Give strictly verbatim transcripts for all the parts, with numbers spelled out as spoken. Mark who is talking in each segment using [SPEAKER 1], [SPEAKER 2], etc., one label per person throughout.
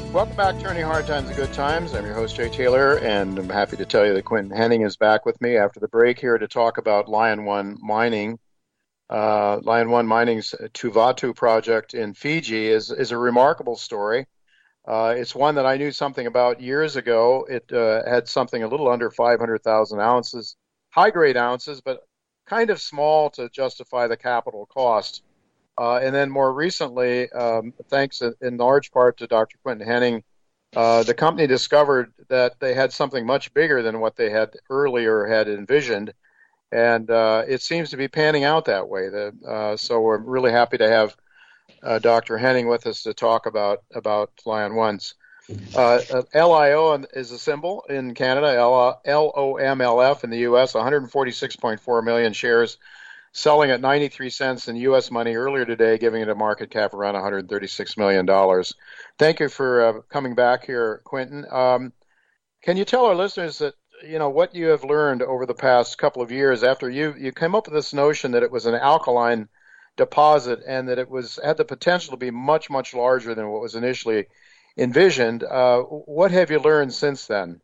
[SPEAKER 1] Welcome back to Turning Hard Times to Good Times. I'm your host, Jay Taylor, and I'm happy to tell you that Quentin Henning is back with me after the break here to talk about Lion One Mining. Uh, Lion One Mining's Tuvatu project in Fiji is, is a remarkable story. Uh, it's one that I knew something about years ago. It uh, had something a little under five hundred thousand ounces, high-grade ounces, but kind of small to justify the capital cost. Uh, and then more recently, um, thanks in, in large part to Doctor Quentin Henning, uh, the company discovered that they had something much bigger than what they had earlier had envisioned. And uh, it seems to be panning out that way. The, uh, so we're really happy to have uh, Doctor Henning with us to talk about, about Lion One's. Uh, L I O is a symbol in Canada, L O M L F in the U S, one hundred forty-six point four million shares, selling at ninety-three cents in U S money earlier today, giving it a market cap around one hundred thirty-six million dollars. Thank you for uh, coming back here, Quentin. Um, can you tell our listeners that, you know, what you have learned over the past couple of years after you, you came up with this notion that it was an alkaline deposit and that it was had the potential to be much, much larger than what was initially envisioned. Uh, what have you learned since then?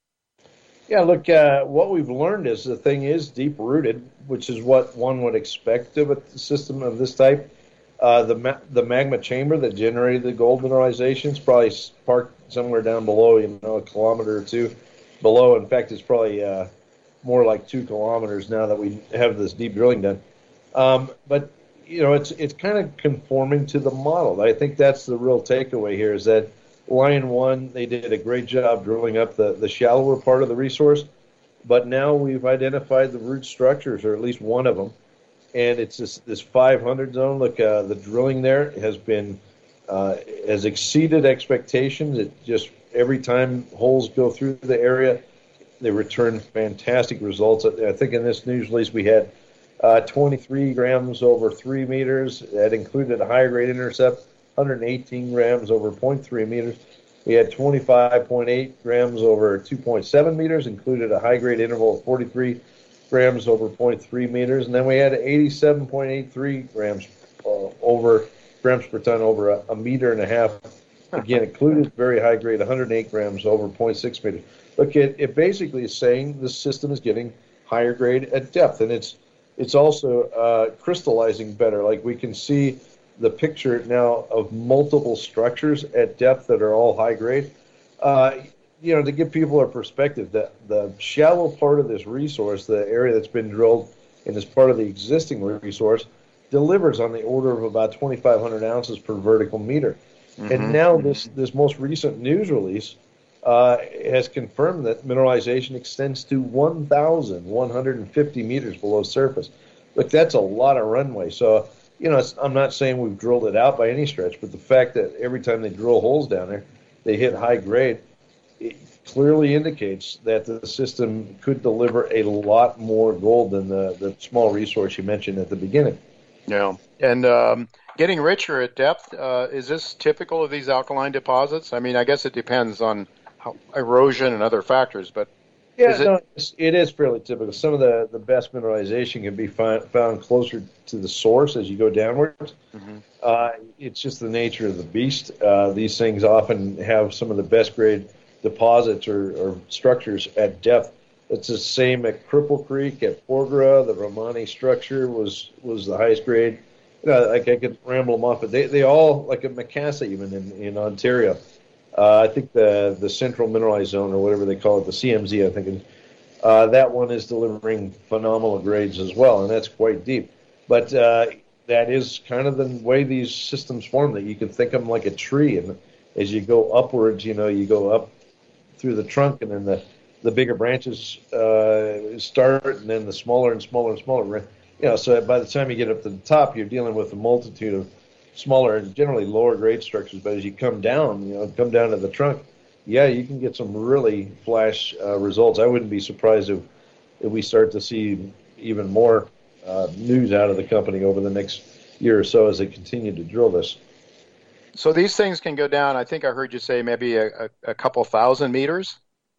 [SPEAKER 2] Yeah, look, uh, what we've learned is the thing is deep-rooted, which is what one would expect of a system of this type. Uh, the ma- the magma chamber that generated the gold mineralization is probably parked somewhere down below, you know, a kilometer or two below. In fact, it's probably uh, more like two kilometers now that we have this deep drilling done. Um, but, you know, it's it's kind of conforming to the model. I think that's the real takeaway here is that Lion One, they did a great job drilling up the, the shallower part of the resource, but now we've identified the root structures, or at least one of them, and it's this, this five hundred zone. Look, uh, the drilling there has been uh, has exceeded expectations. It just every time holes go through the area, they return fantastic results. I think in this news release we had uh, twenty-three grams over three meters. That included a higher grade intercept, one hundred eighteen grams over zero point three meters. We had twenty-five point eight grams over two point seven meters, included a high-grade interval of forty-three grams over zero point three meters, and then we had eighty-seven point eight three grams uh, over grams per ton over a, a meter and a half. Again, included very high-grade one hundred eight grams over zero point six meters. Look, it, it basically is saying the system is getting higher grade at depth, and it's it's also uh, crystallizing better. Like we can see the picture now of multiple structures at depth that are all high grade. Uh, you know, to give people a perspective, the, the shallow part of this resource, the area that's been drilled and is part of the existing resource, delivers on the order of about twenty-five hundred ounces per vertical meter. Mm-hmm. And now this, this most recent news release uh, has confirmed that mineralization extends to one thousand one hundred fifty meters below surface. Look, that's a lot of runway. So, you know, it's, I'm not saying we've drilled it out by any stretch, but the fact that every time they drill holes down there, they hit high grade, it clearly indicates that the system could deliver a lot more gold than the, the small resource you mentioned at the beginning.
[SPEAKER 1] Yeah, and um, getting richer at depth, uh, is this typical of these alkaline deposits? I mean, I guess it depends on how, erosion and other factors, but
[SPEAKER 2] Yeah,
[SPEAKER 1] is it...
[SPEAKER 2] no, it's, it is fairly typical. Some of the, the best mineralization can be find, found closer to the source as you go downwards. Mm-hmm. Uh, it's just the nature of the beast. Uh, these things often have some of the best grade deposits or, or structures at depth. It's the same at Cripple Creek, at Porgera. The Romani structure was, was the highest grade. You know, like I could ramble them off, but they, they all, like at Macassa even in, in Ontario, Uh, I think the the Central Mineralized Zone, or whatever they call it, the C M Z, I think, uh, that one is delivering phenomenal grades as well, and that's quite deep. But uh, that is kind of the way these systems form, that you can think of them like a tree, and as you go upwards, you know, you go up through the trunk, and then the, the bigger branches uh, start, and then the smaller and smaller and smaller. You know, so by the time you get up to the top, you're dealing with a multitude of smaller and generally lower grade structures, but as you come down, you know, come down to the trunk, yeah, you can get some really flash uh, results. I wouldn't be surprised if, if we start to see even more uh, news out of the company over the next year or so as they continue to drill this.
[SPEAKER 1] So these things can go down, I think I heard you say maybe a, a, a couple thousand meters?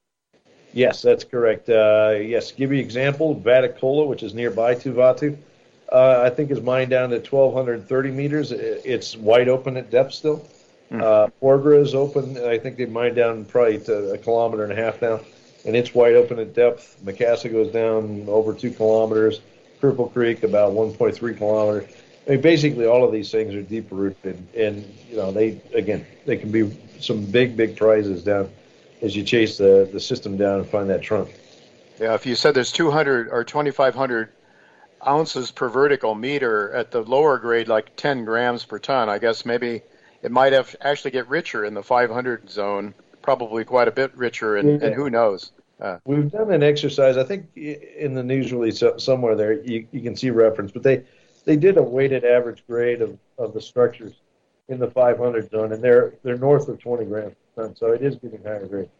[SPEAKER 2] Yes, that's correct. Uh, yes, give you an example, Vatukoula, which is nearby Tuvatu, Uh, I think is mined down to twelve thirty meters. It's wide open at depth still.
[SPEAKER 1] Mm.
[SPEAKER 2] Uh, Porgera is open. I think they mine down probably to a kilometer and a half now, and it's wide open at depth. Macassa goes down over two kilometers. Cripple Creek about one point three kilometers. I mean, basically all of these things are deep rooted, and you know they again they can be some big big prizes down as you chase the the system down and find that trunk.
[SPEAKER 1] Yeah, if you said there's two hundred or twenty-five hundred ounces per vertical meter at the lower grade, like ten grams per ton, I guess maybe it might have actually get richer in the five hundred zone, probably quite a bit richer, and,
[SPEAKER 2] Yeah.
[SPEAKER 1] and who knows? Uh,
[SPEAKER 2] We've done an exercise. I think in the news release somewhere there you, you can see reference, but they they did a weighted average grade of, of the structures in the five hundred zone, and they're they're north of twenty grams per ton, so it is getting higher grade.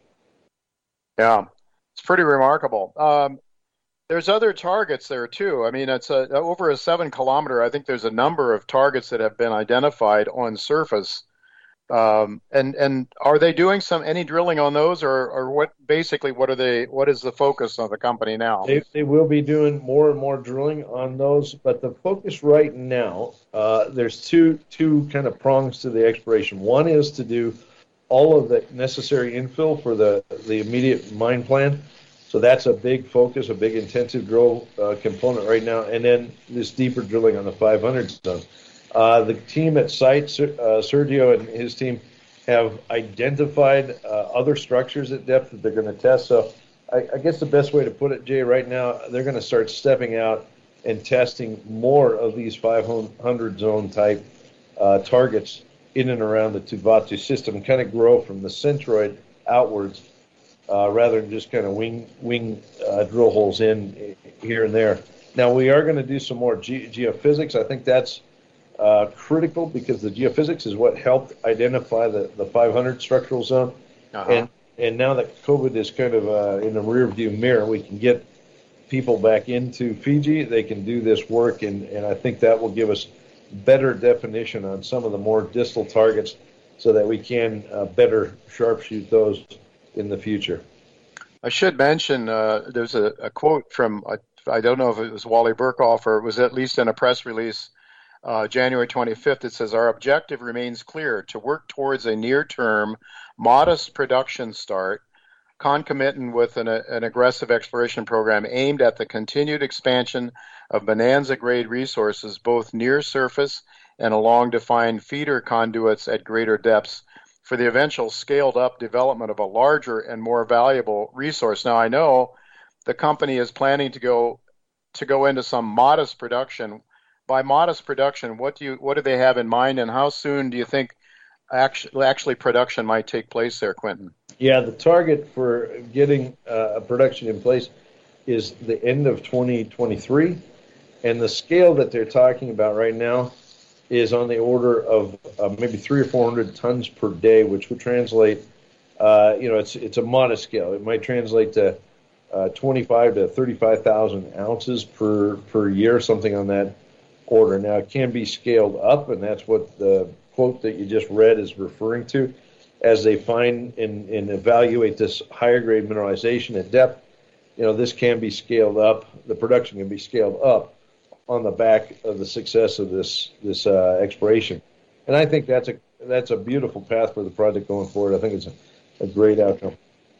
[SPEAKER 1] yeah, it's pretty remarkable. Um, there's other targets there too. I mean, it's a, over a seven kilometer. I think there's a number of targets that have been identified on surface. Um, and and are they doing some any drilling on those, or or what? Basically, what are they? What is the focus of the company now?
[SPEAKER 2] They, they will be doing more and more drilling on those, but the focus right now, uh, there's two two kind of prongs to the exploration. One is to do all of the necessary infill for the the immediate mine plan. So that's a big focus, a big intensive drill uh, component right now, and then this deeper drilling on the five hundred zone. Uh, the team at site, uh, Sergio and his team, have identified uh, other structures at depth that they're going to test. So I, I guess the best way to put it, Jay, right now, they're going to start stepping out and testing more of these five hundred zone type uh, targets in and around the Tuvatu system, kind of grow from the centroid outwards uh, rather than just kind of wing, wing uh, drill holes in here and there. Now, we are going to do some more ge- geophysics. I think that's Uh, critical because the geophysics is what helped identify the, the five hundred structural zone.
[SPEAKER 1] Uh-huh.
[SPEAKER 2] And and now that COVID is kind of uh, in the rear view mirror, we can get people back into Fiji. They can do this work, and, and I think that will give us better definition on some of the more distal targets so that we can uh, better sharpshoot those in the future.
[SPEAKER 1] I should mention uh, there's a, a quote from, I, I don't know if it was Wally Burkhoff or it was at least in a press release Uh, January twenty-fifth, it says, our objective remains clear, to work towards a near-term, modest production start, concomitant with an, an aggressive exploration program aimed at the continued expansion of bonanza-grade resources, both near surface and along defined feeder conduits at greater depths, for the eventual scaled-up development of a larger and more valuable resource. Now, I know the company is planning to go to go into some modest production. By modest production, what do you what do they have in mind, and how soon do you think actually actually production might take place there, Quentin?
[SPEAKER 2] Yeah, the target for getting uh, a production in place is the end of twenty twenty-three, and the scale that they're talking about right now is on the order of uh, maybe three or four hundred tons per day, which would translate, uh, you know, it's it's a modest scale. It might translate to uh, twenty-five to thirty-five thousand ounces per per year, something on that order. Now, it can be scaled up, and that's what the quote that you just read is referring to. As they find and, and evaluate this higher grade mineralization at depth, you know, this can be scaled up. The production can be scaled up on the back of the success of this this uh, exploration. And I think that's a that's a beautiful path for the project going forward. I think it's a, a great outcome.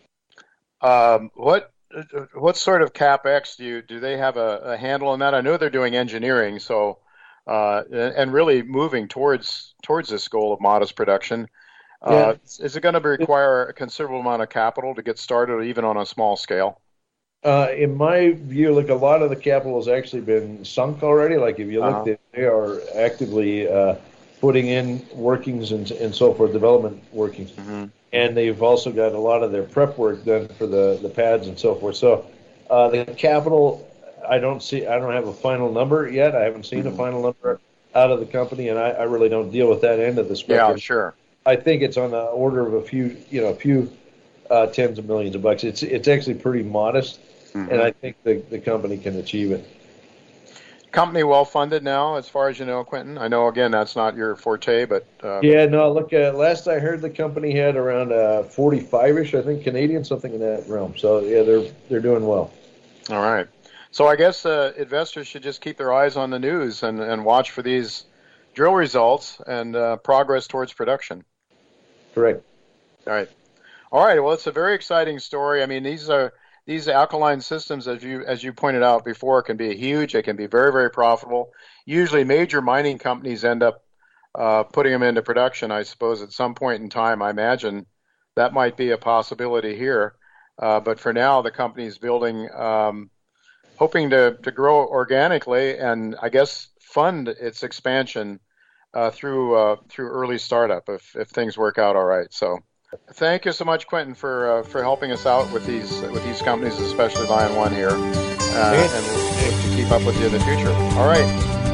[SPEAKER 1] Um, what what sort of capex do you do they have a, a handle on that? I know they're doing engineering, so uh, and really moving towards towards this goal of modest production. Uh, yeah. Is it going to require a considerable amount of capital to get started, even on a small scale?
[SPEAKER 2] Uh, in my view, like a lot of the capital has actually been sunk already. Like if you look, uh-huh. they are actively uh, putting in workings and, and so forth, development workings. Mm-hmm. And they've also got a lot of their prep work done for the, the pads and so forth. So uh, the capital, I don't see, I don't have a final number yet. I haven't seen mm-hmm. a final number out of the company, and I, I really don't deal with that end of the spectrum.
[SPEAKER 1] Yeah, sure.
[SPEAKER 2] I think it's on the order of a few, you know, a few uh, tens of millions of bucks. It's it's actually pretty modest, mm-hmm. and I think the, the company can achieve it.
[SPEAKER 1] Company well funded now, as far as you know, Quentin. I know again that's not your forte, but uh,
[SPEAKER 2] yeah, no. Look, uh, last I heard, the company had around uh, forty-five-ish, I think, Canadian, something in that realm. So yeah, they're they're doing well.
[SPEAKER 1] All right. So I guess uh, investors should just keep their eyes on the news and, and watch for these drill results and uh, progress towards production.
[SPEAKER 2] Correct.
[SPEAKER 1] All right. All right. Well, it's a very exciting story. I mean, these are these alkaline systems, as you as you pointed out before, can be huge. They can be very, very profitable. Usually, major mining companies end up uh, putting them into production. I suppose at some point in time, I imagine that might be a possibility here. Uh, but for now, the company's building, um, hoping to to grow organically, and I guess fund its expansion uh, through uh, through early startup if if things work out all right. So. Thank you so much, Quentin, for uh, for helping us out with these with these companies, especially Lion One here, uh, and we'll, we'll keep up with you in the future. All right.